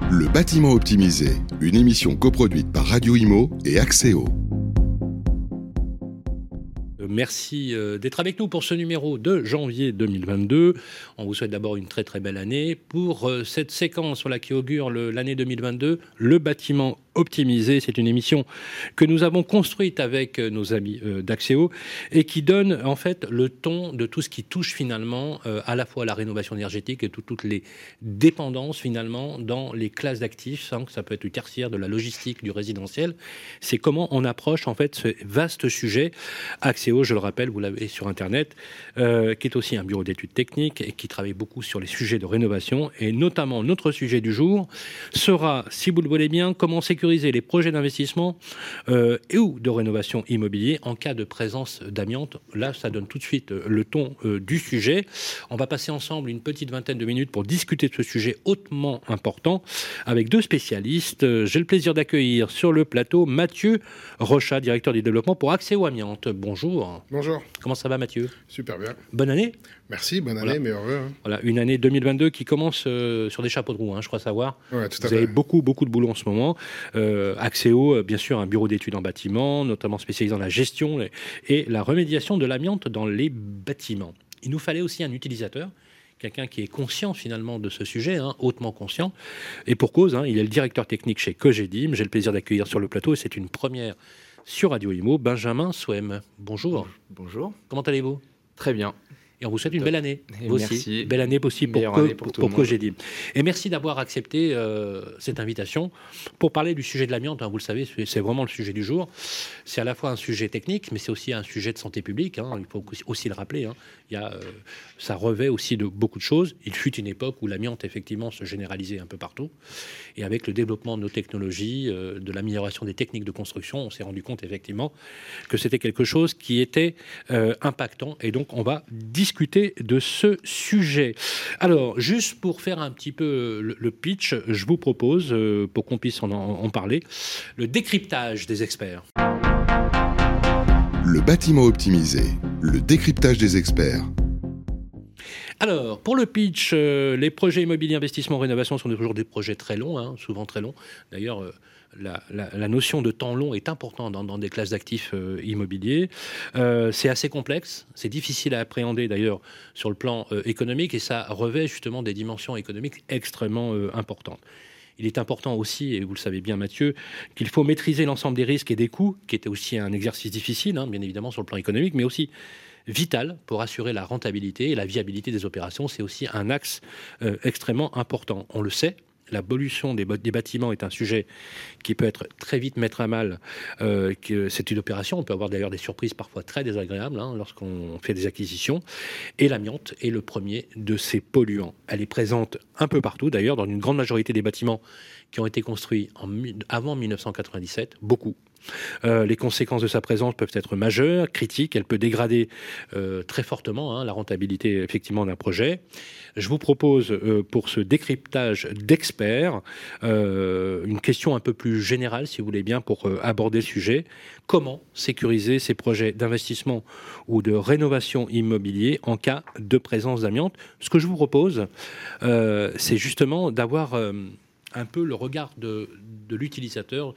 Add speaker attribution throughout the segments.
Speaker 1: Le bâtiment optimisé, une émission coproduite par Radio Imo et Axéo.
Speaker 2: Merci d'être avec nous pour ce numéro de janvier 2022. On vous souhaite d'abord une très très belle année. Pour cette séquence qui augure l'année 2022, le bâtiment optimisé, c'est une émission que nous avons construite avec nos amis d'Axéo et qui donne en fait le ton de tout ce qui touche finalement à la fois la rénovation énergétique et toutes les dépendances finalement dans les classes d'actifs, hein, ça peut être du tertiaire, de la logistique, du résidentiel. C'est comment on approche en fait ce vaste sujet. Axéo, je le rappelle, vous l'avez sur Internet, qui est aussi un bureau d'études techniques et qui travaille beaucoup sur les sujets de rénovation. Et notamment, notre sujet du jour sera, si vous le voulez bien, comment sécuriser les projets d'investissement et ou de rénovation immobilier en cas de présence d'amiante. Là, ça donne tout de suite le ton du sujet. On va passer ensemble une petite vingtaine de minutes pour discuter de ce sujet hautement important avec deux spécialistes. J'ai le plaisir d'accueillir sur le plateau Mathieu Rochat, directeur du développement pour Axieo Amiante. Bonjour.
Speaker 3: Bonjour.
Speaker 2: Comment ça va, Mathieu ?
Speaker 3: Super bien.
Speaker 2: Bonne année.
Speaker 3: Merci, bonne année, mais heureux. Hein.
Speaker 2: Voilà, une année 2022 qui commence sur des chapeaux de roue, je crois savoir.
Speaker 3: Ouais, tout à fait.
Speaker 2: Vous avez beaucoup de boulot en ce moment. Axieo, bien sûr, un bureau d'études en bâtiment, notamment spécialisé dans la gestion et la remédiation de l'amiante dans les bâtiments. Il nous fallait aussi un utilisateur, quelqu'un qui est conscient finalement de ce sujet, hautement conscient. Et pour cause, il est le directeur technique chez Cogedim. J'ai le plaisir d'accueillir sur le plateau, et c'est une première sur Radio Imo, Benjamin Souhem. Bonjour.
Speaker 4: Bonjour.
Speaker 2: Comment allez-vous ?
Speaker 4: Très bien.
Speaker 2: Et on vous souhaite une belle année.
Speaker 4: Et
Speaker 2: vous
Speaker 4: merci.
Speaker 2: Aussi. Belle année aussi pour Cogedim. Et merci d'avoir accepté cette invitation pour parler du sujet de l'amiante. Vous le savez, c'est vraiment le sujet du jour. C'est à la fois un sujet technique, mais c'est aussi un sujet de santé publique. Il faut aussi le rappeler. Ça revêt aussi de beaucoup de choses. Il fut une époque où l'amiante, effectivement, se généralisait un peu partout. Et avec le développement de nos technologies, de l'amélioration des techniques de construction, on s'est rendu compte, effectivement, que c'était quelque chose qui était impactant. Et donc, on va discuter de ce sujet. Alors, juste pour faire un petit peu le pitch, je vous propose, pour qu'on puisse en parler, le décryptage des experts.
Speaker 1: Le bâtiment optimisé, le décryptage des experts.
Speaker 2: Alors, pour le pitch, les projets immobiliers, investissement, rénovation sont toujours des projets très longs, souvent très longs. D'ailleurs, la notion de temps long est importante dans des classes d'actifs immobiliers. C'est assez complexe, c'est difficile à appréhender d'ailleurs sur le plan économique, et ça revêt justement des dimensions économiques extrêmement importantes. Il est important aussi, et vous le savez bien Mathieu, qu'il faut maîtriser l'ensemble des risques et des coûts, qui était aussi un exercice difficile, bien évidemment sur le plan économique, mais aussi vital pour assurer la rentabilité et la viabilité des opérations. C'est aussi un axe extrêmement important. On le sait, l'abolition des bâtiments est un sujet qui peut être très vite mettre à mal. C'est une opération, on peut avoir d'ailleurs des surprises parfois très désagréables lorsqu'on fait des acquisitions. Et l'amiante est le premier de ces polluants. Elle est présente un peu partout, d'ailleurs, dans une grande majorité des bâtiments qui ont été construits avant 1997, beaucoup. Les conséquences de sa présence peuvent être majeures, critiques. Elle peut dégrader très fortement la rentabilité effectivement d'un projet. Je vous propose pour ce décryptage d'experts une question un peu plus générale, si vous voulez bien, pour aborder le sujet. Comment sécuriser ces projets d'investissement ou de rénovation immobilier en cas de présence d'amiante ? Ce que je vous propose, c'est justement d'avoir un peu le regard de l'utilisateur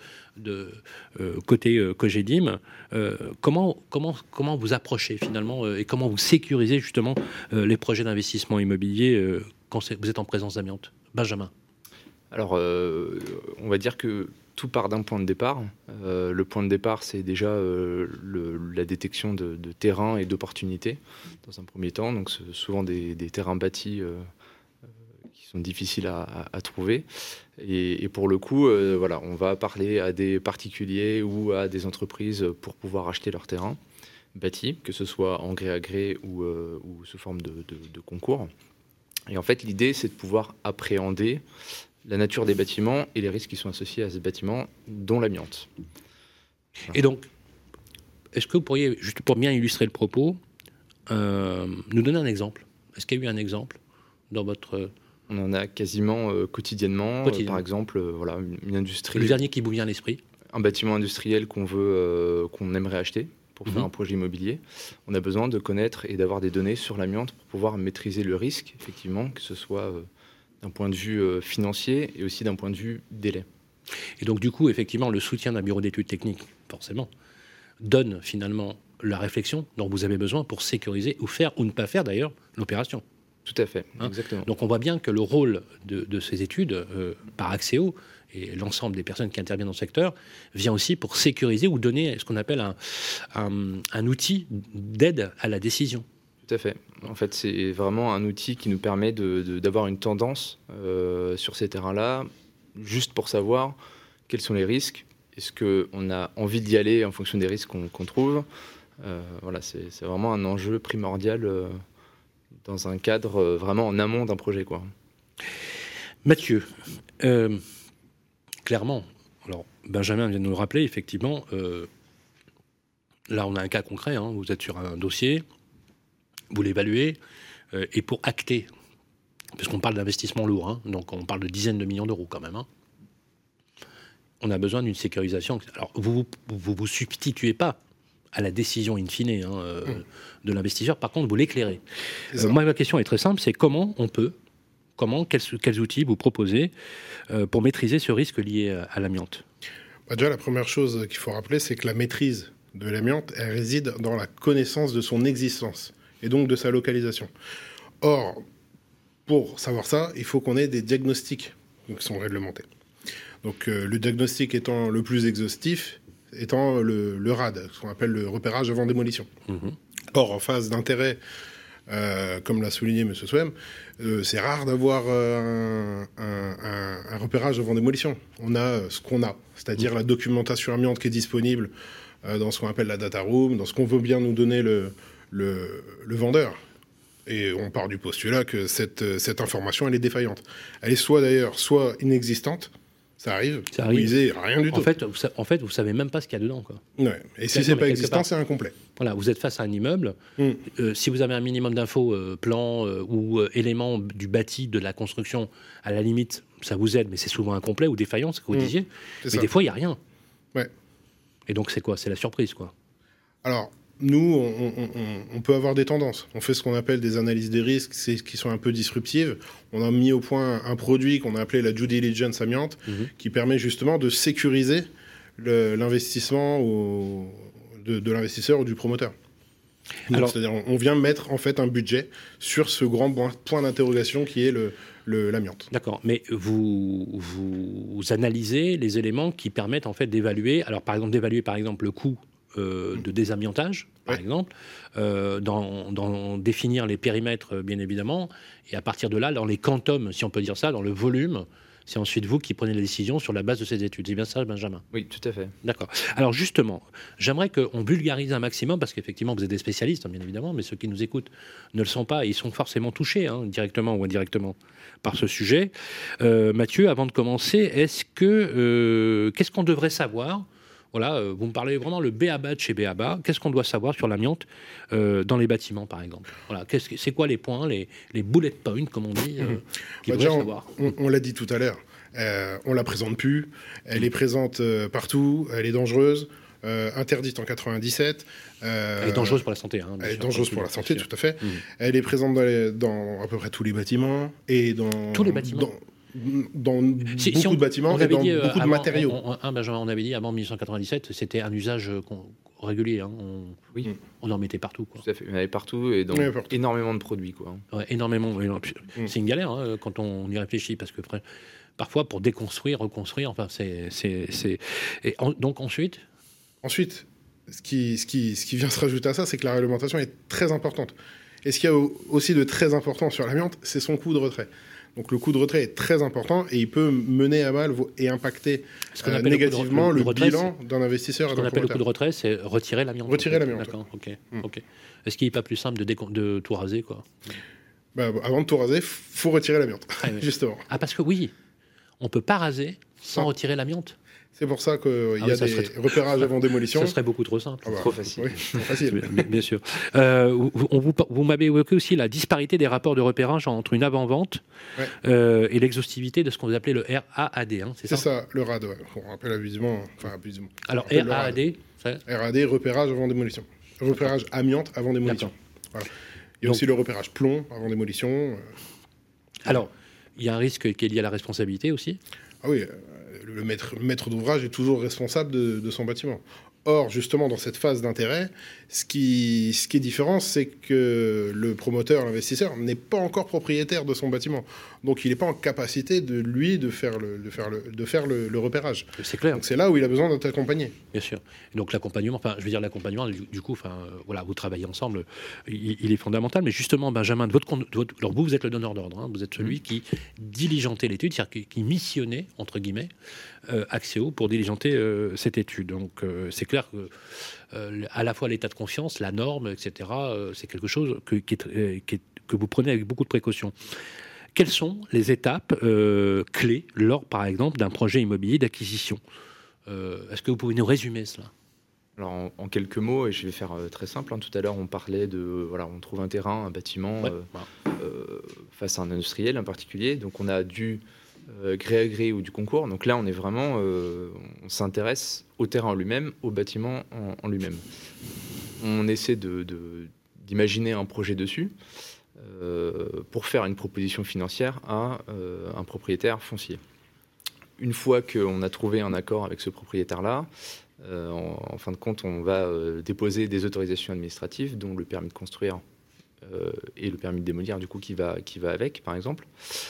Speaker 2: côté Cogedim. Comment vous approchez finalement et comment vous sécurisez justement les projets d'investissement immobilier quand vous êtes en présence d'amiante ? Benjamin.
Speaker 4: Alors, on va dire que tout part d'un point de départ. Le point de départ, c'est déjà la détection de terrains et d'opportunités dans un premier temps. Donc, c'est souvent des terrains bâtis qui sont difficiles à trouver. Et pour le coup, on va parler à des particuliers ou à des entreprises pour pouvoir acheter leur terrain bâti, que ce soit en gré à gré ou sous forme de concours. Et en fait, l'idée, c'est de pouvoir appréhender la nature des bâtiments et les risques qui sont associés à ces bâtiments, dont l'amiante.
Speaker 2: Et donc, est-ce que vous pourriez, juste pour bien illustrer le propos, nous donner un exemple ? Est-ce qu'il y a eu un exemple dans votre...
Speaker 4: On en a quasiment quotidiennement. Par exemple, une industrie...
Speaker 2: Le dernier qui vous vient à l'esprit ?
Speaker 4: Un bâtiment industriel qu'on aimerait acheter pour faire un projet immobilier. On a besoin de connaître et d'avoir des données sur l'amiante pour pouvoir maîtriser le risque, effectivement, que ce soit d'un point de vue financier et aussi d'un point de vue délai.
Speaker 2: Et donc, du coup, effectivement, le soutien d'un bureau d'études techniques, forcément, donne finalement la réflexion dont vous avez besoin pour sécuriser ou faire ou ne pas faire, d'ailleurs, l'opération.
Speaker 4: Tout à fait, exactement.
Speaker 2: Donc, on voit bien que le rôle de ces études par Axéo et l'ensemble des personnes qui interviennent dans le secteur vient aussi pour sécuriser ou donner ce qu'on appelle un outil d'aide à la décision.
Speaker 4: Tout à fait. En fait, c'est vraiment un outil qui nous permet d'avoir une tendance sur ces terrains-là, juste pour savoir quels sont les risques, est-ce qu'on a envie d'y aller en fonction des risques qu'on trouve. Voilà, c'est vraiment un enjeu primordial dans un cadre vraiment en amont d'un projet, quoi.
Speaker 2: Mathieu, clairement, alors Benjamin vient de nous le rappeler, effectivement, là on a un cas concret, hein, vous êtes sur un dossier, vous l'évaluez, et pour acter, puisqu'on parle d'investissement lourd, hein, donc on parle de dizaines de millions d'euros quand même, hein, on a besoin d'une sécurisation. Alors vous substituez pas à la décision in fine de l'investisseur, par contre vous l'éclairez. Moi ma question est très simple, c'est quels outils vous proposez pour maîtriser ce risque lié à l'amiante?
Speaker 3: Déjà, la première chose qu'il faut rappeler, c'est que la maîtrise de l'amiante, elle réside dans la connaissance de son existence et donc de sa localisation. Or, pour savoir ça, il faut qu'on ait des diagnostics qui sont réglementés. Donc, le diagnostic étant le plus exhaustif, étant le RAD, ce qu'on appelle le repérage avant démolition. Or, en phase d'intérêt, comme l'a souligné M. Swem, c'est rare d'avoir un repérage avant démolition. On a ce qu'on a, c'est-à-dire la documentation amiante qui est disponible dans ce qu'on appelle la data room, dans ce qu'on veut bien nous donner le vendeur. Et on part du postulat que cette information, elle est défaillante. Elle est soit inexistante, ça arrive, vous lisez rien du tout.
Speaker 2: En fait, vous savez même pas ce qu'il y a dedans, quoi.
Speaker 3: Ouais. Et si c'est pas existant, c'est incomplet.
Speaker 2: Voilà, vous êtes face à un immeuble. Si vous avez un minimum d'infos, plan ou éléments du bâti, de la construction, à la limite, ça vous aide, mais c'est souvent incomplet ou défaillant, c'est ce que vous disiez. Mais des fois, il n'y a rien.
Speaker 3: Ouais.
Speaker 2: Et donc, c'est quoi? C'est la surprise, quoi.
Speaker 3: Alors, nous, on peut avoir des tendances. On fait ce qu'on appelle des analyses des risques, qui sont un peu disruptives. On a mis au point un produit qu'on a appelé la due diligence amiante, qui permet justement de sécuriser l'investissement de l'investisseur ou du promoteur. C'est-à-dire, on vient mettre en fait un budget sur ce grand point d'interrogation qui est l'amiante.
Speaker 2: D'accord, mais vous analysez les éléments qui permettent en fait d'évaluer, par exemple le coût de désamiantage, par exemple, dans définir les périmètres, bien évidemment, et à partir de là, dans les quantums, si on peut dire ça, dans le volume, c'est ensuite vous qui prenez la décision sur la base de ces études. C'est bien ça, Benjamin?
Speaker 4: Oui, tout à fait.
Speaker 2: D'accord. Alors justement, j'aimerais qu'on vulgarise un maximum, parce qu'effectivement, vous êtes des spécialistes, hein, bien évidemment, mais ceux qui nous écoutent ne le sont pas, et ils sont forcément touchés, hein, directement ou indirectement, par ce sujet. Mathieu, avant de commencer, qu'est-ce qu'on devrait savoir? Voilà, vous me parlez vraiment le B.A.B.A. de chez B.A.B.A. Qu'est-ce qu'on doit savoir sur l'amiante dans les bâtiments, par exemple? Voilà, c'est quoi les points, les bullet points, comme on dit, qu'il faudrait savoir?
Speaker 3: On l'a dit tout à l'heure, on la présente plus, elle est présente partout, elle est dangereuse, interdite en 97.
Speaker 2: Elle est dangereuse pour la santé. Hein,
Speaker 3: elle est dangereuse pour la santé, tout à fait. Elle est présente dans à peu près tous les bâtiments et dans...
Speaker 2: Tous les bâtiments
Speaker 3: dans beaucoup de bâtiments et dans beaucoup de matériaux.
Speaker 2: Benjamin, on avait dit avant 1997, c'était un usage régulier. Hein. On en mettait partout, quoi.
Speaker 4: Tout à fait. Il y en avait partout et dans énormément de produits, quoi.
Speaker 2: Ouais, énormément. C'est une galère hein, quand on y réfléchit, parce que parfois pour déconstruire, reconstruire, enfin donc ensuite. Ensuite,
Speaker 3: ce qui vient se rajouter à ça, c'est que la réglementation est très importante. Et ce qu'il y a aussi de très important sur l'amiante, c'est son coût de retrait. Donc le coût de retrait est très important et il peut mener à mal et impacter négativement le bilan d'un investisseur.
Speaker 2: Ce qu'on appelle le coût de retrait, c'est retirer l'amiante.
Speaker 3: Retirer l'amiante.
Speaker 2: D'accord, ok. Est-ce qu'il n'est pas plus simple de tout raser, quoi?
Speaker 3: Avant de tout raser, il faut retirer l'amiante, justement.
Speaker 2: Ah, parce que oui, on ne peut pas raser sans retirer l'amiante.
Speaker 3: C'est pour ça qu'il y a des repérages avant démolition.
Speaker 2: Ça serait beaucoup trop simple.
Speaker 4: Trop facile.
Speaker 3: Oui, trop facile.
Speaker 2: Bien sûr. Vous m'avez évoqué aussi la disparité des rapports de repérage entre une avant-vente et l'exhaustivité de ce qu'on vous appelez le RAAD. Hein, c'est
Speaker 3: ça, le RAD. Ouais. On rappelle abusivement.
Speaker 2: Alors, RAAD
Speaker 3: RAD, repérage avant démolition. Repérage amiante avant démolition. Voilà. Il y a aussi le repérage plomb avant démolition.
Speaker 2: Alors, Il y a un risque qui est lié à la responsabilité aussi.
Speaker 3: Ah oui, le maître d'ouvrage est toujours responsable de son bâtiment. Or, justement, dans cette phase d'intérêt, ce qui est différent, c'est que le promoteur, l'investisseur, n'est pas encore propriétaire de son bâtiment. Donc, il n'est pas en capacité de faire le repérage.
Speaker 2: C'est clair.
Speaker 3: Donc, c'est là où il a besoin d'être accompagné.
Speaker 2: Bien sûr. Et donc, l'accompagnement, du coup, voilà, vous travaillez ensemble, il est fondamental. Mais justement, Benjamin, alors vous êtes le donneur d'ordre, hein, vous êtes celui qui diligentait l'étude, c'est-à-dire qui missionnait, entre guillemets, Axéo pour diligenter cette étude. Donc, c'est clair que à la fois l'état de confiance, la norme, etc., c'est quelque chose que vous prenez avec beaucoup de précaution. Quelles sont les étapes clés lors, par exemple, d'un projet immobilier d'acquisition ? Est-ce que vous pouvez nous résumer cela ?
Speaker 4: Alors en quelques mots, et je vais faire très simple, hein. Tout à l'heure on parlait on trouve un terrain, un bâtiment face à un industriel en particulier, donc on a du gré à gré ou du concours. Donc là on est vraiment, on s'intéresse au terrain en lui-même, au bâtiment en lui-même. On essaie d'imaginer un projet dessus pour faire une proposition financière à un propriétaire foncier. Une fois qu'on a trouvé un accord avec ce propriétaire-là, en fin de compte, on va déposer des autorisations administratives, dont le permis de construire et le permis de démolir, du coup, qui va avec, par exemple.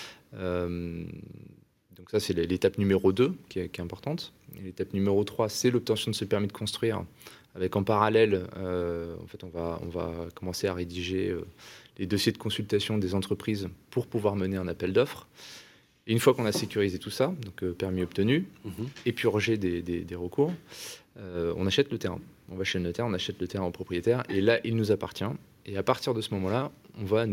Speaker 4: Donc ça, c'est l'étape numéro 2, qui est importante. Et l'étape numéro 3, c'est l'obtention de ce permis de construire, avec en parallèle, en fait, on va commencer à rédiger les dossiers de consultation des entreprises pour pouvoir mener un appel d'offres. Et une fois qu'on a sécurisé tout ça, donc permis obtenu, et purgé des recours, on achète le terrain. On va chez le notaire, on achète le terrain au propriétaire, et là, il nous appartient. Et à partir de ce moment-là, on va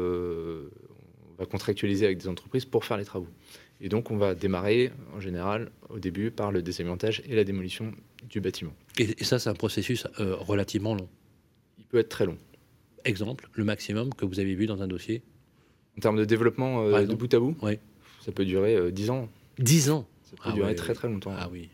Speaker 4: contractualiser avec des entreprises pour faire les travaux. Et donc, on va démarrer, en général, au début, par le désamiantage et la démolition du bâtiment.
Speaker 2: Et ça, c'est un processus relativement long.
Speaker 4: Il peut être très long.
Speaker 2: Exemple, le maximum que vous avez vu dans un dossier ?
Speaker 4: En termes de développement de bout à bout,
Speaker 2: oui.
Speaker 4: Ça peut durer 10 ans.
Speaker 2: 10 ans ?
Speaker 4: Ça peut durer très très longtemps.
Speaker 2: Ah oui,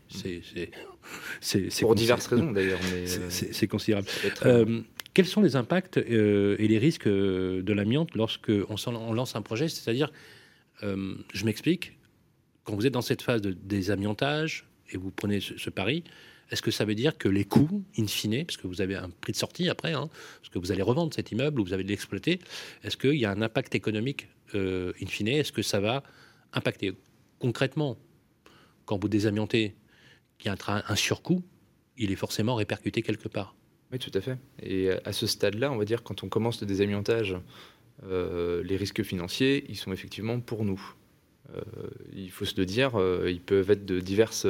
Speaker 2: c'est
Speaker 4: pour diverses raisons d'ailleurs. Mais
Speaker 2: c'est considérable. Quels sont les impacts et les risques de l'amiante lorsque on lance un projet ? C'est-à-dire, je m'explique, quand vous êtes dans cette phase de désamiantage et vous prenez ce pari, est-ce que ça veut dire que les coûts, in fine, parce que vous avez un prix de sortie après, hein, parce que vous allez revendre cet immeuble ou vous allez l'exploiter, est-ce qu'il y a un impact économique in fine ? Est-ce que ça va impacter concrètement quand vous désamiantez, qu'il y a un surcoût, il est forcément répercuté quelque part.
Speaker 4: Oui, tout à fait. Et à ce stade-là, on va dire, quand on commence le désamiantage, les risques financiers, ils sont effectivement pour nous. Il faut se le dire, ils peuvent être de diverses...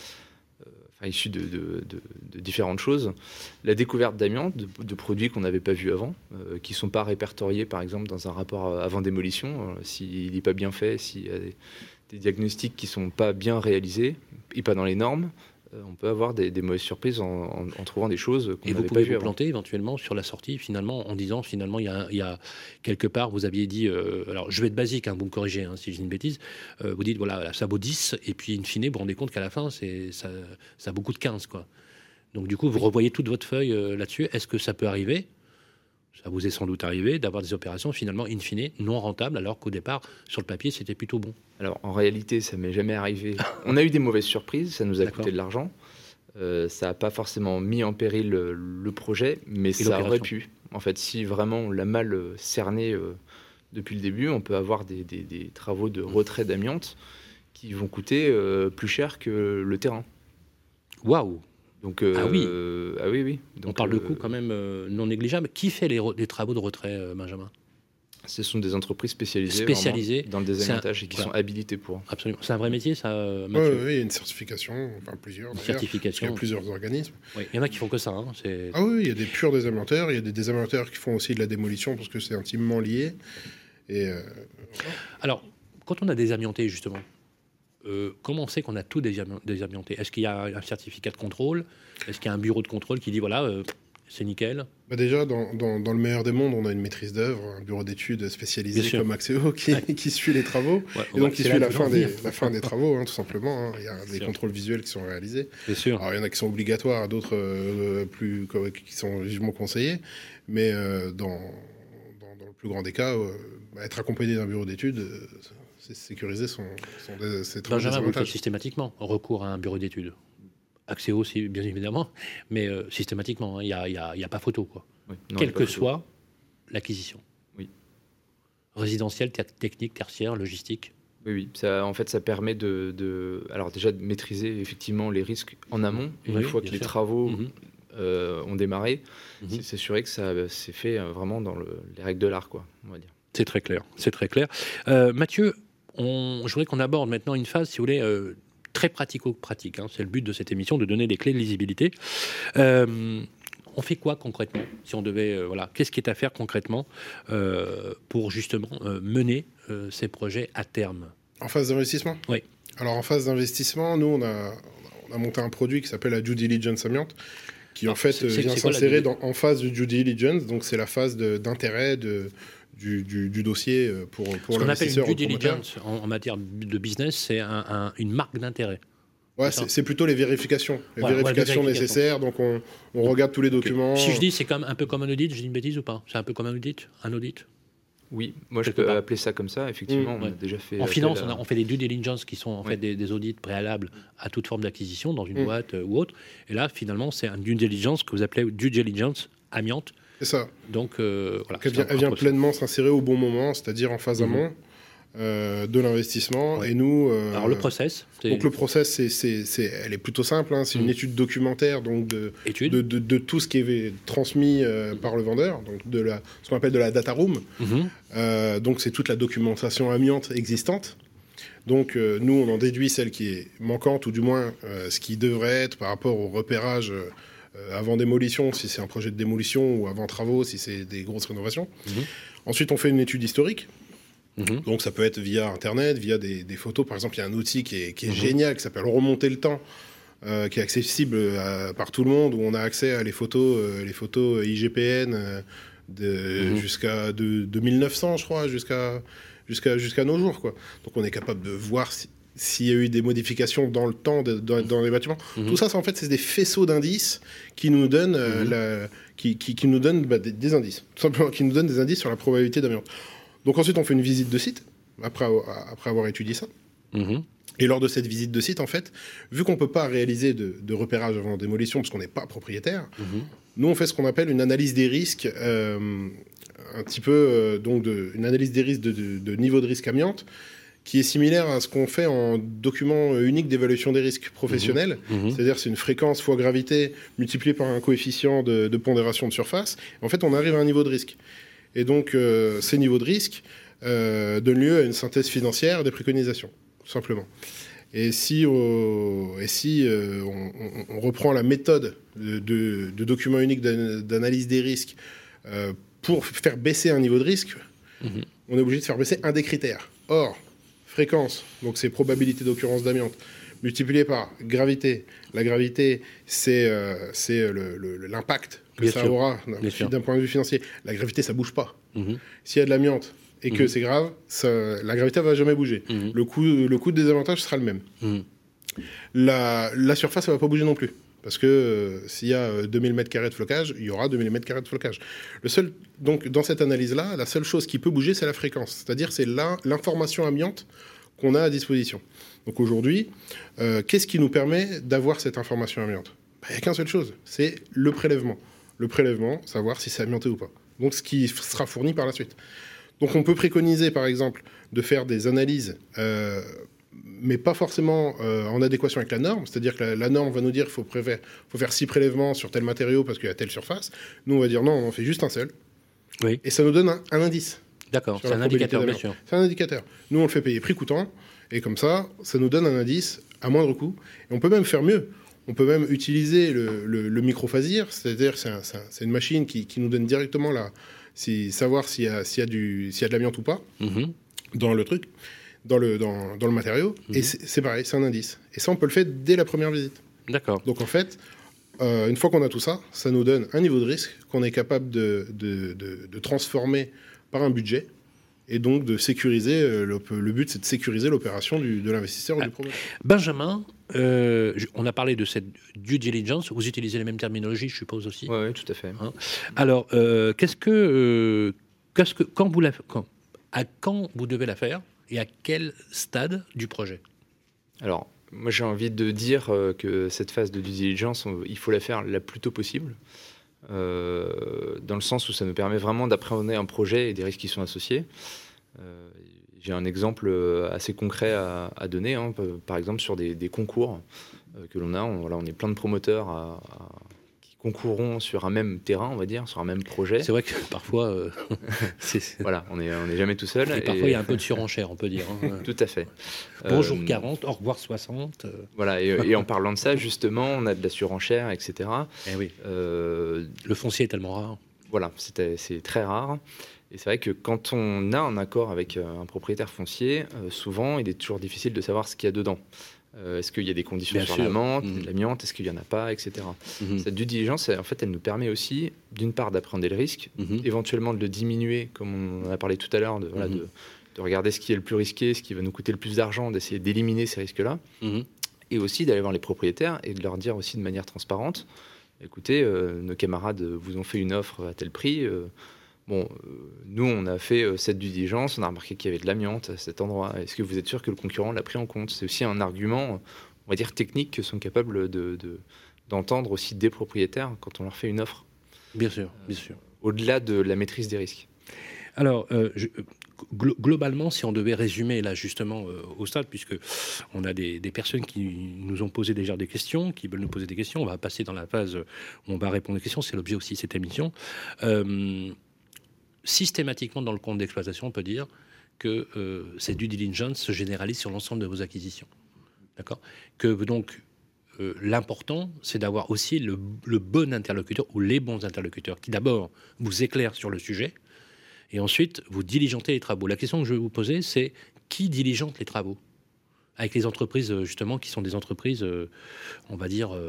Speaker 4: issus de différentes choses. La découverte d'amiante, de produits qu'on n'avait pas vus avant, qui ne sont pas répertoriés, par exemple, dans un rapport avant démolition, s'il n'est pas bien fait, s'il y a des diagnostics qui ne sont pas bien réalisés et pas dans les normes, on peut avoir des mauvaises surprises en trouvant des choses qu'on n'avait pas vues avant. Et vous pouvez vous
Speaker 2: planter éventuellement sur la sortie, finalement, en disant, finalement, il y a quelque part, vous aviez dit, alors je vais être basique, hein, vous me corrigez si je dis une bêtise, vous dites, voilà, ça vaut 10, et puis in fine, vous vous rendez compte qu'à la fin, ça a beaucoup de 15, quoi. Donc du coup, vous revoyez toute votre feuille là-dessus. Est-ce que ça peut arriver ? Ça vous est sans doute arrivé d'avoir des opérations finalement in fine non rentables, alors qu'au départ, sur le papier, c'était plutôt bon.
Speaker 4: Alors en réalité, ça m'est jamais arrivé. On a eu des mauvaises surprises, ça nous a coûté de l'argent. Ça n'a pas forcément mis en péril le projet, mais ça aurait pu. En fait, si vraiment on l'a mal cerné depuis le début, on peut avoir des travaux de retrait d'amiante qui vont coûter plus cher que le terrain.
Speaker 2: Waouh!
Speaker 4: Donc,
Speaker 2: oui. Donc, on parle de coûts quand même non négligeables. Qui fait les travaux de retrait, Benjamin ?
Speaker 4: Ce sont des entreprises spécialisées dans le désamiantage et qui sont habilitées pour.
Speaker 2: Absolument. C'est un vrai métier, ça,
Speaker 3: Mathieu ? Oui, il y a une certification, plusieurs.
Speaker 2: Une certification.
Speaker 3: Il y a plusieurs organismes.
Speaker 2: Oui, il y en a qui font que ça. Hein.
Speaker 3: Ah oui, il y a des purs désamianteurs. Il y a des désamianteurs qui font aussi de la démolition parce que c'est intimement lié. Et
Speaker 2: alors, quand on a désamianté, justement, comment on sait qu'on a tout désamianté ? Est-ce qu'il y a un certificat de contrôle ? Est-ce qu'il y a un bureau de contrôle qui dit, voilà, c'est nickel ?
Speaker 3: Déjà, dans le meilleur des mondes, on a une maîtrise d'œuvre, un bureau d'études spécialisé comme Axéo qui suit les travaux, et donc qui suit la fin des travaux, hein, tout simplement. Hein. Il y a des contrôles visuels qui sont réalisés.
Speaker 2: Bien sûr.
Speaker 3: Alors, il y en a qui sont obligatoires, d'autres qui sont vivement conseillés, mais dans le plus grand des cas, être accompagné d'un bureau d'études, c'est sécuriser ses travaux.
Speaker 2: Benjamin, vous le faites systématiquement, recours à un bureau d'études. Axéo aussi, bien évidemment, mais systématiquement, il n'y a pas photo, quoi.
Speaker 4: Oui. Non,
Speaker 2: Quelle que soit l'acquisition.
Speaker 4: Oui.
Speaker 2: Résidentielle, technique, tertiaire, logistique.
Speaker 4: Oui. Ça permet alors déjà de maîtriser effectivement les risques en amont. Et une fois que les travaux ont démarré, c'est s'assurer que ça s'est fait vraiment dans les règles de l'art, quoi, on va dire.
Speaker 2: C'est très clair. Mathieu, je voudrais qu'on aborde maintenant une phase, si vous voulez, très pratico-pratique. C'est le but de cette émission, de donner des clés de lisibilité. On fait quoi concrètement, si on devait, qu'est-ce qui est à faire concrètement pour justement mener ces projets à terme?
Speaker 3: En phase d'investissement ?
Speaker 2: Oui.
Speaker 3: Alors en phase d'investissement, nous on a monté un produit qui s'appelle la Due Diligence Amiante, qui en fait vient s'insérer en phase de Due Diligence, donc c'est la phase d'intérêt du dossier pour l'investisseur.
Speaker 2: Ce qu'on appelle une Due Diligence en matière de business, c'est une marque d'intérêt.
Speaker 3: Ouais, c'est plutôt les vérifications. Vérifications nécessaires. Donc, on regarde tous les documents.
Speaker 2: Si je dis c'est un peu comme un audit, je dis une bêtise ou pas? C'est un peu comme un audit?
Speaker 4: Oui, moi je peux appeler ça comme ça, effectivement. On a déjà fait.
Speaker 2: En finance, on fait des due diligence qui sont en fait des audits préalables à toute forme d'acquisition dans une boîte ou autre. Et là, finalement, c'est un due diligence que vous appelez due diligence amiante.
Speaker 3: C'est ça.
Speaker 2: Donc,
Speaker 3: Elle vient pleinement s'insérer au bon moment, c'est-à-dire en phase amont de l'investissement. Et nous.
Speaker 2: Alors, le process.
Speaker 3: Donc, le process, elle est plutôt simple. C'est une étude documentaire donc de tout ce qui est transmis par le vendeur, donc ce qu'on appelle de la data room. Donc, c'est toute la documentation amiante existante. Donc, nous, on en déduit celle qui est manquante, ou du moins ce qui devrait être par rapport au repérage avant démolition, si c'est un projet de démolition, ou avant travaux, si c'est des grosses rénovations. Ensuite, on fait une étude historique. Donc ça peut être via Internet, via des photos. Par exemple, il y a un outil qui est génial, qui s'appelle Remonter le temps, qui est accessible par tout le monde, où on a accès à les photos IGPN jusqu'à de 1900, je crois, jusqu'à nos jours, quoi. Donc on est capable de voir s'il y a eu des modifications dans le temps dans les bâtiments. Tout ça, en fait, c'est des faisceaux d'indices qui nous donnent, qui nous donnent des indices. Tout simplement, qui nous donnent des indices sur la probabilité d'amiante. Donc ensuite, on fait une visite de site, après avoir étudié ça. Et lors de cette visite de site, en fait, vu qu'on ne peut pas réaliser de repérage avant démolition, parce qu'on n'est pas propriétaire, nous, on fait ce qu'on appelle une analyse des risques, un petit peu, une analyse des risques de niveau de risque amiante, qui est similaire à ce qu'on fait en document unique d'évaluation des risques professionnels. C'est-à-dire, c'est une fréquence fois gravité multipliée par un coefficient de pondération de surface. En fait, on arrive à un niveau de risque. Et donc, ces niveaux de risque donnent lieu à une synthèse financière des préconisations, tout simplement. Et si on reprend la méthode de document unique d'analyse des risques pour faire baisser un niveau de risque, on est obligé de faire baisser un des critères. Or, fréquence, donc c'est probabilité d'occurrence d'amiante, multiplié par gravité. La gravité, c'est l'impact que ça aura d'un point de vue financier. La gravité, ça bouge pas. S'il y a de l'amiante et que c'est grave, la gravité va jamais bouger. Le coût de désavantage sera le même. La surface, ça va pas bouger non plus. Parce que s'il y a 2000 m² de flocage, il y aura 2000 m² de flocage. Donc, dans cette analyse-là, la seule chose qui peut bouger, c'est la fréquence. C'est-à-dire, c'est l'information amiante qu'on a à disposition. Donc aujourd'hui, qu'est-ce qui nous permet d'avoir cette information amiante ? Il n'y a qu'une seule chose, c'est le prélèvement. Le prélèvement, savoir si c'est amianté ou pas. Donc ce qui sera fourni par la suite. Donc on peut préconiser, par exemple, de faire des analyses, mais pas forcément en adéquation avec la norme. C'est-à-dire que la norme va nous dire qu'il faut faire 6 prélèvements sur tel matériau parce qu'il y a telle surface. Nous, on va dire non, on en fait juste un seul.
Speaker 2: Oui.
Speaker 3: Et ça nous donne un indice.
Speaker 2: D'accord, c'est un indicateur, bien sûr.
Speaker 3: C'est un indicateur. Nous, on le fait payer prix coûtant. Et comme ça nous donne un indice à moindre coût. Et on peut même faire mieux. On peut même utiliser le microphasir, c'est-à-dire c'est une machine qui nous donne directement savoir s'il y a de l'amiante ou pas dans le truc, dans le matériau. Et c'est pareil, c'est un indice. Et ça, on peut le faire dès la première visite.
Speaker 2: D'accord.
Speaker 3: Donc en fait, une fois qu'on a tout ça, ça nous donne un niveau de risque qu'on est capable de transformer par un budget. Et donc de sécuriser, le but c'est de sécuriser l'opération de l'investisseur ou du promoteur.
Speaker 2: Benjamin, on a parlé de cette due diligence, vous utilisez les mêmes terminologies, je suppose aussi.
Speaker 4: Oui, tout à fait.
Speaker 2: Alors, quand vous devez la faire, et à quel stade du projet?
Speaker 4: Alors, moi j'ai envie de dire que cette phase de due diligence, il faut la faire la plus tôt possible, dans le sens où ça nous permet vraiment d'appréhender un projet et des risques qui sont associés. J'ai un exemple assez concret à donner, hein, par exemple sur des concours que l'on a. On est plein de promoteurs qui concourront sur un même terrain, on va dire, sur un même projet.
Speaker 2: C'est vrai que parfois...
Speaker 4: Voilà, on n'est jamais tout seul.
Speaker 2: Et parfois, il y a un peu de surenchère, on peut dire. Hein.
Speaker 4: Tout à fait.
Speaker 2: Bonjour 40, au revoir 60.
Speaker 4: Voilà, et en parlant de ça, justement, on a de la surenchère, etc.
Speaker 2: Eh oui. Le foncier est tellement rare.
Speaker 4: Voilà, c'est très rare. Et c'est vrai que quand on a un accord avec un propriétaire foncier, souvent, il est toujours difficile de savoir ce qu'il y a dedans. Est-ce qu'il y a des conditions sur l'amiante, est-ce qu'il n'y en a pas, etc. Cette due diligence, en fait, elle nous permet aussi, d'une part, d'appréhender le risque, éventuellement de le diminuer, comme on en a parlé tout à l'heure, de regarder ce qui est le plus risqué, ce qui va nous coûter le plus d'argent, d'essayer d'éliminer ces risques-là, et aussi d'aller voir les propriétaires et de leur dire aussi de manière transparente, écoutez, nos camarades vous ont fait une offre à tel prix, nous, on a fait cette due diligence, on a remarqué qu'il y avait de l'amiante à cet endroit. Est-ce que vous êtes sûr que le concurrent l'a pris en compte? C'est aussi un argument, on va dire, technique que sont capables d'entendre aussi des propriétaires quand on leur fait une offre.
Speaker 2: Bien sûr, bien sûr.
Speaker 4: Au-delà de la maîtrise des risques.
Speaker 2: Alors, globalement, si on devait résumer là justement au stade, puisque on a des personnes qui nous ont posé déjà des questions, qui veulent nous poser des questions, on va passer dans la phase où on va répondre aux questions, c'est l'objet aussi de cette émission. Systématiquement, dans le compte d'exploitation, on peut dire que cette due diligence se généralise sur l'ensemble de vos acquisitions. D'accord ? Que donc, l'important, c'est d'avoir aussi le bon interlocuteur ou les bons interlocuteurs qui, d'abord, vous éclairent sur le sujet et ensuite, vous diligentez les travaux. La question que je vais vous poser, c'est qui diligente les travaux ? Avec les entreprises, justement, qui sont des entreprises, on va dire...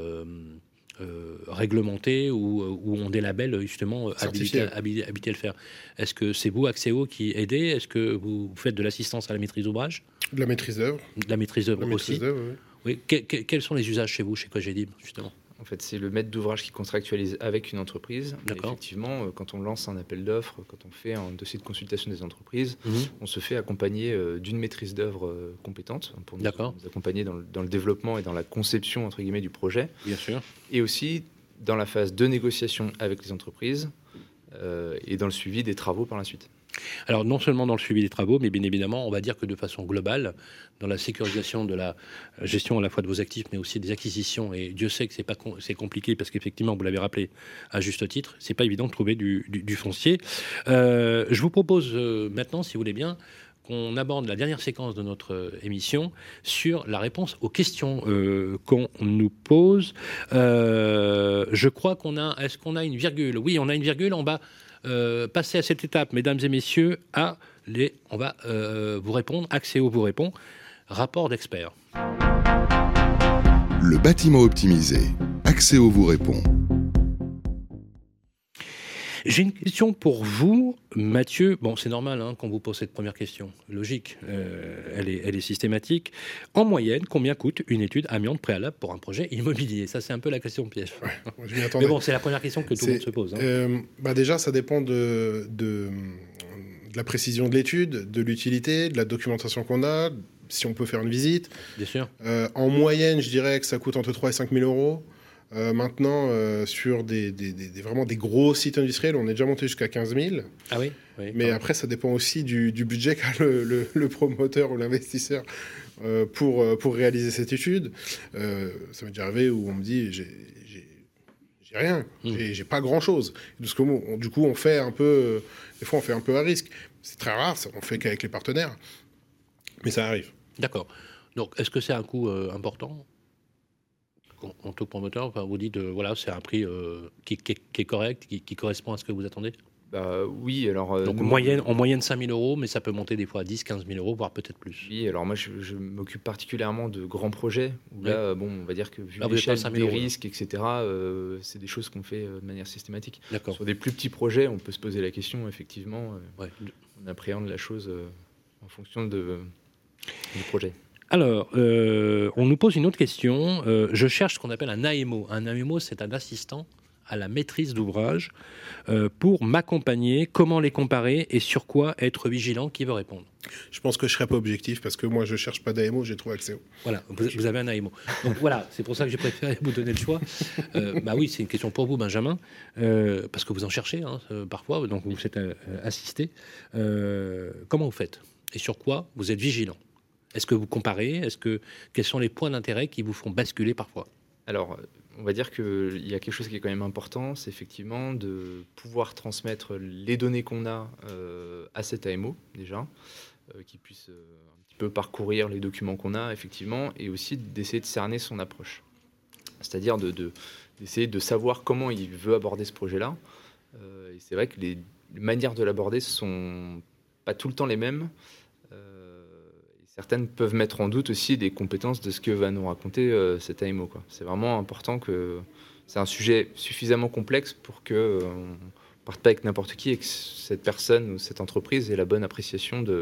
Speaker 2: réglementés ou ont des labels justement habilités à le faire. Est-ce que c'est vous, Axéo, qui aidez? Est-ce que vous faites de l'assistance à la maîtrise d'ouvrage?
Speaker 3: De la maîtrise d'œuvre.
Speaker 2: De la maîtrise d'œuvre aussi.
Speaker 3: Oui.
Speaker 2: Quels sont les usages chez vous, chez Cogedim, justement?
Speaker 4: En fait, c'est le maître d'ouvrage qui contractualise avec une entreprise.
Speaker 2: D'accord.
Speaker 4: Effectivement, quand on lance un appel d'offres, quand on fait un dossier de consultation des entreprises, on se fait accompagner d'une maîtrise d'œuvre compétente pour nous accompagner dans le développement et dans la conception, entre guillemets, du projet.
Speaker 2: Bien sûr.
Speaker 4: Et aussi dans la phase de négociation avec les entreprises et dans le suivi des travaux par la suite.
Speaker 2: Alors, non seulement dans le suivi des travaux, mais bien évidemment, on va dire que de façon globale, dans la sécurisation de la gestion à la fois de vos actifs, mais aussi des acquisitions, et Dieu sait que c'est compliqué, parce qu'effectivement, vous l'avez rappelé à juste titre, c'est pas évident de trouver du foncier. Je vous propose maintenant, si vous voulez bien, qu'on aborde la dernière séquence de notre émission sur la réponse aux questions qu'on nous pose. Je crois qu'on a... Est-ce qu'on a une virgule? Oui, on a une virgule. On va passer à cette étape, mesdames et messieurs, on va vous répondre. Axéo vous répond. Rapport d'experts.
Speaker 1: Le bâtiment optimisé. Axéo vous répond.
Speaker 2: J'ai une question pour vous, Mathieu. Bon, c'est normal qu'on vous pose cette première question. Logique, elle est systématique. En moyenne, combien coûte une étude amiante préalable pour un projet immobilier? Ça, c'est un peu la question piège.
Speaker 3: Ouais, je m'y attendais.
Speaker 2: Mais bon, c'est la première question que tout le monde se pose.
Speaker 3: Déjà, ça dépend de la précision de l'étude, de l'utilité, de la documentation qu'on a, si on peut faire une visite.
Speaker 2: Bien sûr.
Speaker 3: En moyenne, je dirais que ça coûte entre 3 et 5 000 euros. Maintenant, sur vraiment des gros sites industriels, on est déjà monté jusqu'à 15 000.
Speaker 2: Ah oui,
Speaker 3: mais après, ça dépend aussi du budget qu'a le promoteur ou l'investisseur pour réaliser cette étude. Ça m'est déjà arrivé où on me dit j'ai rien, j'ai pas grand-chose. Du coup, on fait un peu... des fois, on fait un peu à risque. C'est très rare, on fait qu'avec les partenaires. Mais ça arrive.
Speaker 2: D'accord. Donc, est-ce que c'est un coût important ? En tant que promoteur, enfin, vous dites, voilà, c'est un prix qui est correct, qui correspond à ce que vous attendez?
Speaker 4: Oui, alors...
Speaker 2: Donc en moyenne 5 000 euros, mais ça peut monter des fois à 10 000, 15 000 euros, voire peut-être plus.
Speaker 4: Oui, alors moi, je m'occupe particulièrement de grands projets, où là, on va dire que vu
Speaker 2: vous
Speaker 4: l'échelle
Speaker 2: êtes
Speaker 4: des risques, etc., c'est des choses qu'on fait de manière systématique.
Speaker 2: D'accord.
Speaker 4: Sur des plus petits projets, on peut se poser la question, effectivement, on appréhende la chose en fonction du projet.
Speaker 2: Alors, on nous pose une autre question. Je cherche ce qu'on appelle un AMO. Un AMO, c'est un assistant à la maîtrise d'ouvrage pour m'accompagner, comment les comparer et sur quoi être vigilant? Qui veut répondre?
Speaker 3: Je pense que je ne serai pas objectif parce que moi, je ne cherche pas d'AMO, j'ai trouvé Axéo.
Speaker 2: Voilà, vous avez un AMO. Donc voilà, c'est pour ça que j'ai préféré vous donner le choix. Bah oui, c'est une question pour vous, Benjamin, parce que vous en cherchez parfois, donc vous êtes assisté. Comment vous faites? Et sur quoi vous êtes vigilant? Est-ce que vous comparez? Quels sont les points d'intérêt qui vous font basculer parfois?
Speaker 4: Alors, on va dire qu'il y a quelque chose qui est quand même important, c'est effectivement de pouvoir transmettre les données qu'on a à cet AMO, déjà, qui puisse un petit peu parcourir les documents qu'on a, effectivement, et aussi d'essayer de cerner son approche. C'est-à-dire d'essayer de savoir comment il veut aborder ce projet-là. Et c'est vrai que les manières de l'aborder ne sont pas tout le temps les mêmes. Certaines peuvent mettre en doute aussi les compétences de ce que va nous raconter cet AMO, quoi. C'est vraiment important que c'est un sujet suffisamment complexe pour qu'on ne parte pas avec n'importe qui et que cette personne ou cette entreprise ait la bonne appréciation du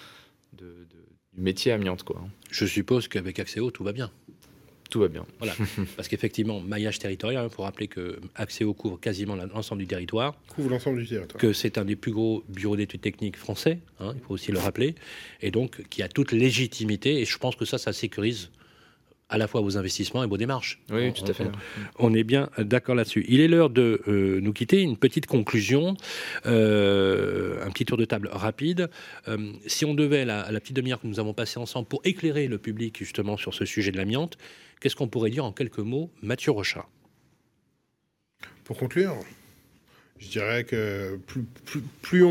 Speaker 4: métier amiante, quoi.
Speaker 2: Je suppose qu'avec Axéo, tout va bien.
Speaker 4: Tout va bien.
Speaker 2: Voilà. Parce qu'effectivement, maillage territorial, il faut rappeler que Axéo couvre quasiment l'ensemble du territoire.
Speaker 3: Couvre l'ensemble du territoire.
Speaker 2: Que c'est un des plus gros bureaux d'études techniques français, il faut aussi le rappeler, et donc qui a toute légitimité, et je pense que ça sécurise à la fois vos investissements et vos démarches.
Speaker 4: Oui, tout à fait.
Speaker 2: On est bien d'accord là-dessus. Il est l'heure de nous quitter. Une petite conclusion, un petit tour de table rapide. Si on devait, la petite demi-heure que nous avons passée ensemble pour éclairer le public justement sur ce sujet de l'amiante, qu'est-ce qu'on pourrait dire en quelques mots, Mathieu Rochat?
Speaker 3: Pour conclure, je dirais que plus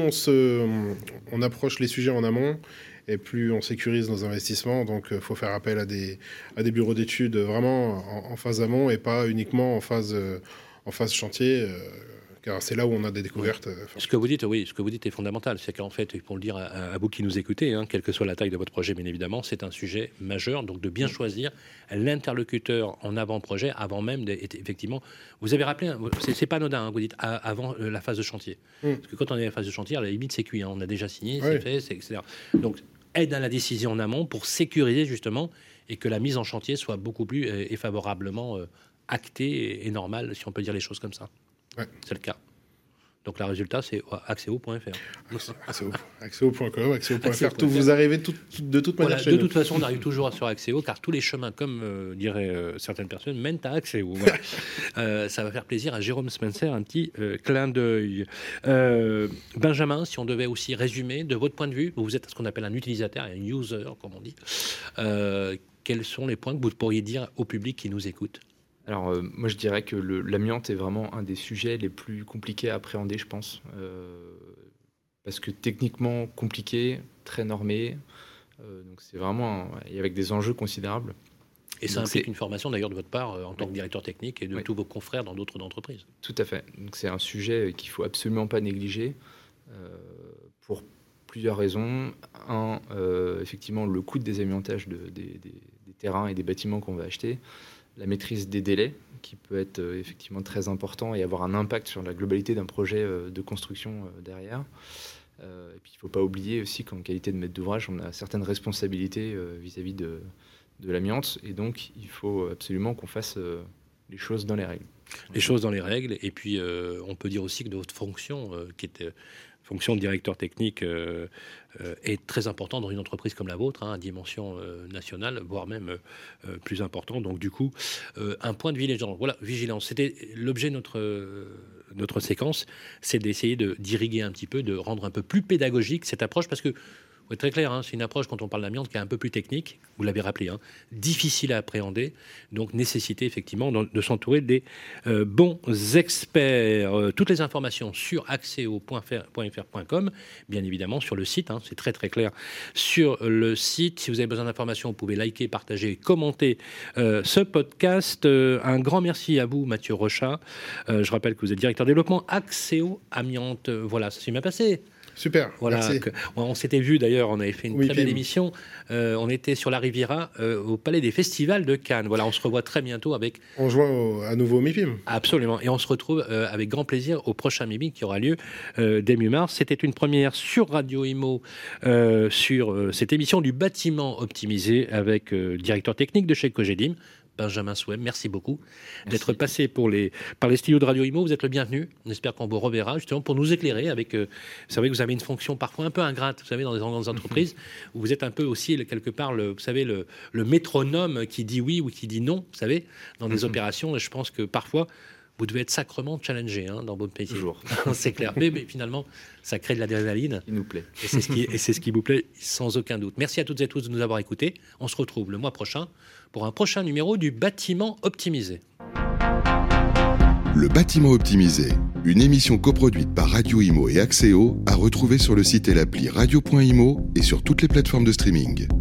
Speaker 3: on approche les sujets en amont, et plus on sécurise nos investissements. Donc, il faut faire appel à des bureaux d'études vraiment en phase amont et pas uniquement en phase chantier, car c'est là où on a des découvertes.
Speaker 2: Ce que vous dites, oui, ce que vous dites est fondamental. C'est qu'en fait, pour le dire à vous qui nous écoutez, quelle que soit la taille de votre projet, bien évidemment, c'est un sujet majeur. Donc, de bien choisir l'interlocuteur en avant-projet, avant même, effectivement. Vous avez rappelé, c'est pas anodin, vous dites avant la phase de chantier. Parce que quand on est à la phase de chantier, à la limite, c'est cuit. On a déjà signé, c'est fait, etc. Donc, aide à la décision en amont pour sécuriser justement et que la mise en chantier soit beaucoup plus et favorablement actée et normale, si on peut dire les choses comme ça.
Speaker 3: Ouais.
Speaker 2: C'est le cas. Donc, le résultat, c'est axéo.fr.
Speaker 3: Axéo.com, axéo.fr. Tout vous arrivez de toute manière chez
Speaker 2: nous.
Speaker 3: De
Speaker 2: toute façon, on arrive toujours sur Axéo, car tous les chemins, comme diraient certaines personnes, mènent à Axéo. Voilà. Ça va faire plaisir à Jérôme Spencer, un petit clin d'œil. Benjamin, si on devait aussi résumer, de votre point de vue, vous êtes ce qu'on appelle un utilisateur, un user, comme on dit. Quels sont les points que vous pourriez dire au public qui nous écoute?
Speaker 4: Alors, moi, je dirais que l'amiante est vraiment un des sujets les plus compliqués à appréhender, je pense. Parce que techniquement compliqué, très normé. Donc, c'est vraiment avec des enjeux considérables.
Speaker 2: Et ça implique une formation, d'ailleurs, de votre part, en tant que directeur technique et de tous vos confrères dans d'autres entreprises.
Speaker 4: Tout à fait. Donc, c'est un sujet qu'il ne faut absolument pas négliger pour plusieurs raisons. Effectivement, le coût de désamiantage des terrains et des bâtiments qu'on va acheter. La maîtrise des délais, qui peut être effectivement très important et avoir un impact sur la globalité d'un projet de construction derrière. Et puis, il ne faut pas oublier aussi qu'en qualité de maître d'ouvrage, on a certaines responsabilités vis-à-vis de l'amiante. Et donc, il faut absolument qu'on fasse les choses dans les règles.
Speaker 2: Les choses dans les règles. Et puis, on peut dire aussi que votre fonction, qui est fonction de directeur technique, est très important dans une entreprise comme la vôtre, à dimension nationale, voire même plus important. Donc, du coup, un point de vigilance. Voilà, vigilance. C'était l'objet de notre séquence, c'est d'essayer d'irriguer un petit peu, de rendre un peu plus pédagogique cette approche, parce que faut être très clair, c'est une approche, quand on parle d'amiante, qui est un peu plus technique, vous l'avez rappelé, difficile à appréhender, donc nécessité effectivement de s'entourer des bons experts. Toutes les informations sur axéo.fr.com, bien évidemment sur le site, c'est très très clair sur le site. Si vous avez besoin d'informations, vous pouvez liker, partager, commenter ce podcast. Un grand merci à vous, Mathieu Rochat. Je rappelle que vous êtes directeur développement Axéo Amiante. Voilà, ça s'est bien passé.
Speaker 3: Super,
Speaker 2: voilà,
Speaker 3: merci.
Speaker 2: On s'était vu d'ailleurs, on avait fait une très belle émission. On était sur la Riviera au Palais des Festivals de Cannes. Voilà, on se revoit très bientôt avec.
Speaker 3: On joint à nouveau au MIPIM.
Speaker 2: Absolument, et on se retrouve avec grand plaisir au prochain MIPIM qui aura lieu début mars. C'était une première sur Radio Imo sur cette émission du bâtiment optimisé avec le directeur technique de chez Cogedim, Benjamin Souhem, merci beaucoup d'être passé par les studios de Radio Imo. Vous êtes le bienvenu. On espère qu'on vous reverra justement pour nous éclairer avec. Vous savez que vous avez une fonction parfois un peu ingrate, vous savez, dans les grandes entreprises, où vous êtes un peu aussi quelque part, vous savez, le métronome qui dit oui ou qui dit non, vous savez, dans des opérations. Et je pense que parfois, vous devez être sacrement challengé dans votre métier.
Speaker 4: Toujours.
Speaker 2: C'est clair. Mais finalement, ça crée de l'adrénaline.
Speaker 4: Il nous plaît.
Speaker 2: Et c'est ce qui vous plaît sans aucun doute. Merci à toutes et tous de nous avoir écoutés. On se retrouve le mois prochain pour un prochain numéro du Bâtiment Optimisé.
Speaker 1: Le Bâtiment Optimisé, une émission coproduite par Radio Imo et Axéo, à retrouver sur le site et l'appli radio.imo et sur toutes les plateformes de streaming.